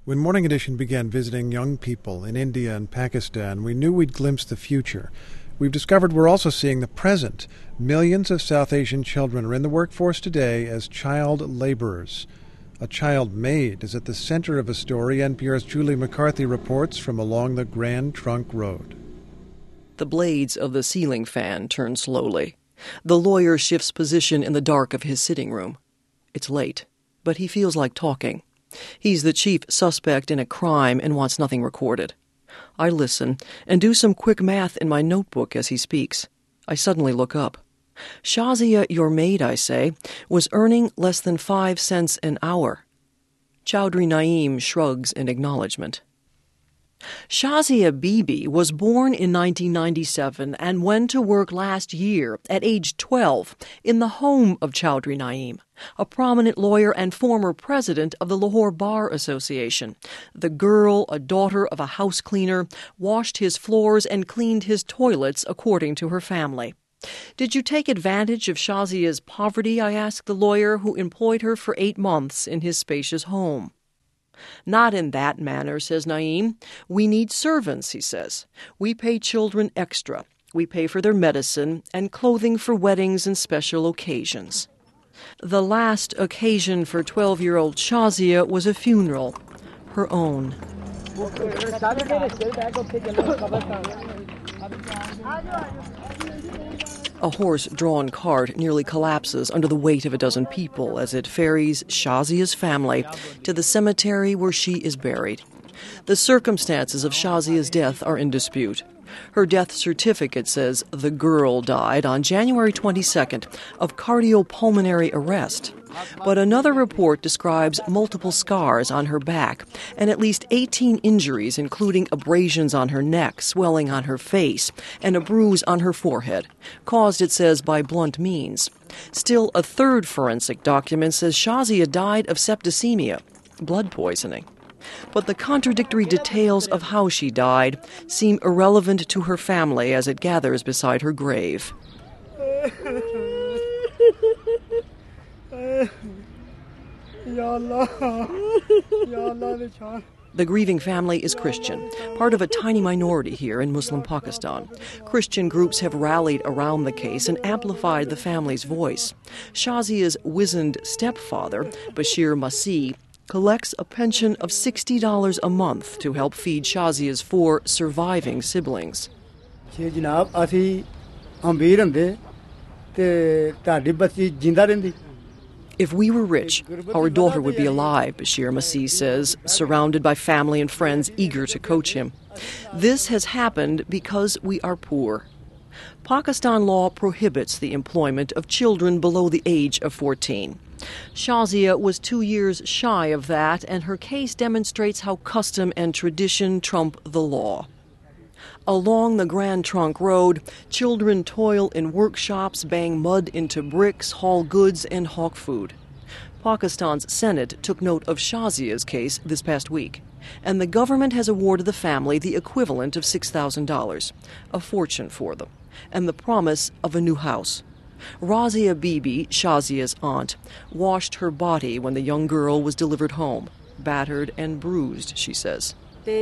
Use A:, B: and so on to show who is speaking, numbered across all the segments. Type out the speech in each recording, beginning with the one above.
A: When Morning Edition began visiting young people in India and Pakistan, we knew we'd glimpse the future. We've discovered we're also seeing the present. Millions of South Asian children are in the workforce today as child laborers. A child maid is at the center of a story NPR's Julie McCarthy reports from along the Grand Trunk Road.
B: The blades of the ceiling fan turn slowly. The lawyer shifts position in the dark of his sitting room. It's late, but he feels like talking. He's the chief suspect in a crime and wants nothing recorded. I listen and do some quick math in my notebook as he speaks. I suddenly look up. Shazia, your maid, I say, was earning less than 5 cents an hour. Chowdhury Naeem shrugs in acknowledgement. Shazia Bibi was born in 1997 and went to work last year at age 12 in the home of Chowdhury Naeem, a prominent lawyer and former president of the Lahore Bar Association. The girl, a daughter of a house cleaner, washed his floors and cleaned his toilets according to her family. Did you take advantage of Shazia's poverty, I asked the lawyer who employed her for 8 months in his spacious home. Not in that manner, says Naeem. We need servants, he says. We pay children extra. We pay for their medicine and clothing for weddings and special occasions. The last occasion for 12-year-old Shazia was a funeral, her own. A horse-drawn cart nearly collapses under the weight of a dozen people as it ferries Shazia's family to the cemetery where she is buried. The circumstances of Shazia's death are in dispute. Her death certificate says the girl died on January 22nd of cardiopulmonary arrest. But another report describes multiple scars on her back and at least 18 injuries, including abrasions on her neck, swelling on her face, and a bruise on her forehead, caused, it says, by blunt means. Still, a third forensic document says Shazia died of septicemia, blood poisoning. But the contradictory details of how she died seem irrelevant to her family as it gathers beside her grave. The grieving family is Christian, part of a tiny minority here in Muslim Pakistan. Christian groups have rallied around the case and amplified the family's voice. Shazia's wizened stepfather, Bashir Masih, collects a pension of $60 a month to help feed Shazia's 4 surviving siblings. If we were rich, our daughter would be alive, Bashir Masih says, surrounded by family and friends eager to coach him. This has happened because we are poor. Pakistan law prohibits the employment of children below the age of 14. Shazia was 2 years shy of that, and her case demonstrates how custom and tradition trump the law. Along the Grand Trunk Road, children toil in workshops, bang mud into bricks, haul goods, and hawk food. Pakistan's Senate took note of Shazia's case this past week, and the government has awarded the family the equivalent of $6,000, a fortune for them, and the promise of a new house. Razia Bibi, Shazia's aunt, washed her body when the young girl was delivered home, battered and bruised, she says.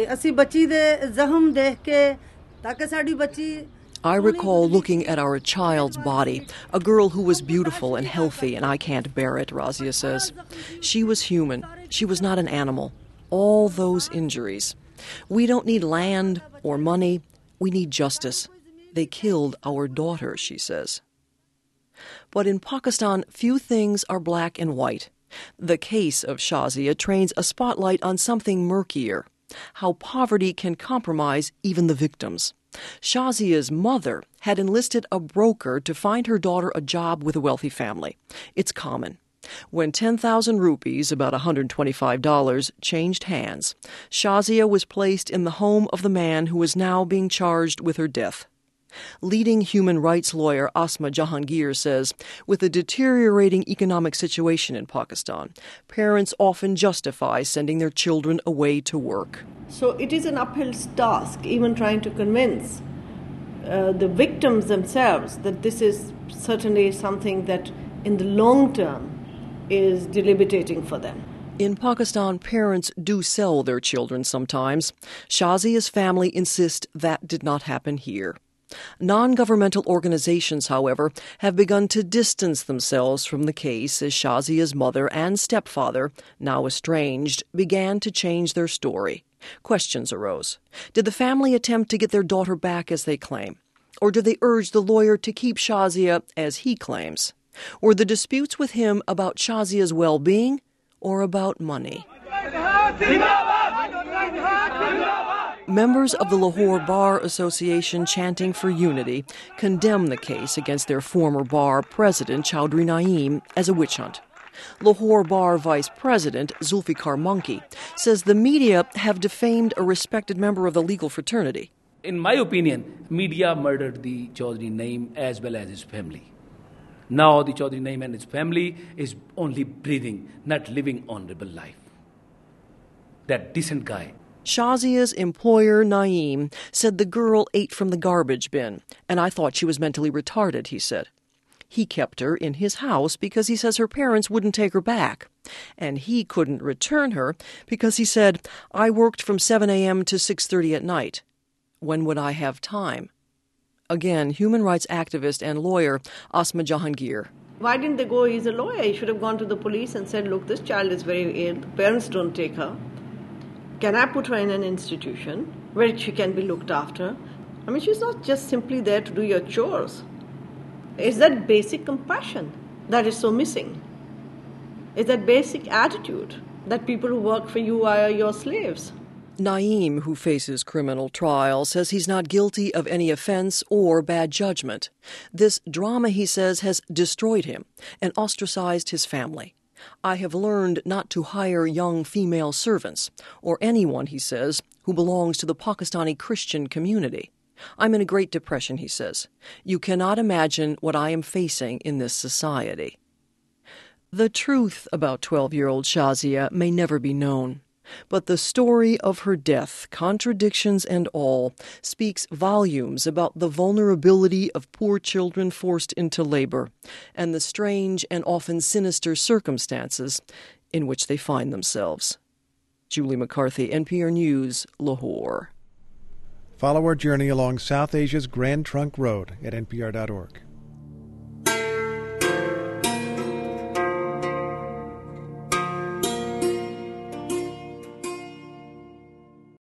B: I recall looking at our child's body, a girl who was beautiful and healthy, and I can't bear it, Razia says. She was human. She was not an animal. All those injuries. We don't need land or money. We need justice. They killed our daughter, she says. But in Pakistan, few things are black and white. The case of Shazia trains a spotlight on something murkier, how poverty can compromise even the victims. Shazia's mother had enlisted a broker to find her daughter a job with a wealthy family. It's common. When 10,000 rupees, about $125, changed hands, Shazia was placed in the home of the man who is now being charged with her death. Leading human rights lawyer Asma Jahangir says, with a deteriorating economic situation in Pakistan, parents often justify sending their children away to work.
C: So it is an uphill task, even trying to convince the victims themselves that this is certainly something that in the long term is debilitating for them.
B: In Pakistan, parents do sell their children sometimes. Shazia's family insist that did not happen here. Non-governmental organizations, however, have begun to distance themselves from the case as Shazia's mother and stepfather, now estranged, began to change their story. Questions arose. Did the family attempt to get their daughter back as they claim? Or did they urge the lawyer to keep Shazia as he claims? Were the disputes with him about Shazia's well-being or about money? Members of the Lahore Bar Association chanting for unity condemn the case against their former bar president, Chaudhry Naeem, as a witch hunt. Lahore Bar Vice President Zulfikar Monkey says the media have defamed a respected member of the legal fraternity.
D: In my opinion, media murdered the Chaudhry Naeem as well as his family. Now the Chaudhry Naeem and his family is only breathing, not living honorable life. That decent guy.
B: Shazia's employer, Naeem, said the girl ate from the garbage bin, and I thought she was mentally retarded, he said. He kept her in his house because he says her parents wouldn't take her back. And he couldn't return her because he said, I worked from 7 a.m. to 6:30 at night. When would I have time? Again, human rights activist and lawyer Asma Jahangir.
C: Why didn't they go? He's a lawyer. He should have gone to the police and said, look, this child is very ill. The parents don't take her. Can I put her in an institution where she can be looked after? I mean, she's not just simply there to do your chores. It's that basic compassion that is so missing. It's that basic attitude that people who work for you are your slaves.
B: Naeem, who faces criminal trial, says he's not guilty of any offense or bad judgment. This drama, he says, has destroyed him and ostracized his family. I have learned not to hire young female servants, or anyone, he says, who belongs to the Pakistani Christian community. I'm in a Great Depression, he says. You cannot imagine what I am facing in this society. The truth about 12-year-old Shazia may never be known. But the story of her death, contradictions and all, speaks volumes about the vulnerability of poor children forced into labor and the strange and often sinister circumstances in which they find themselves. Julie McCarthy, NPR News, Lahore.
A: Follow our journey along South Asia's Grand Trunk Road at npr.org.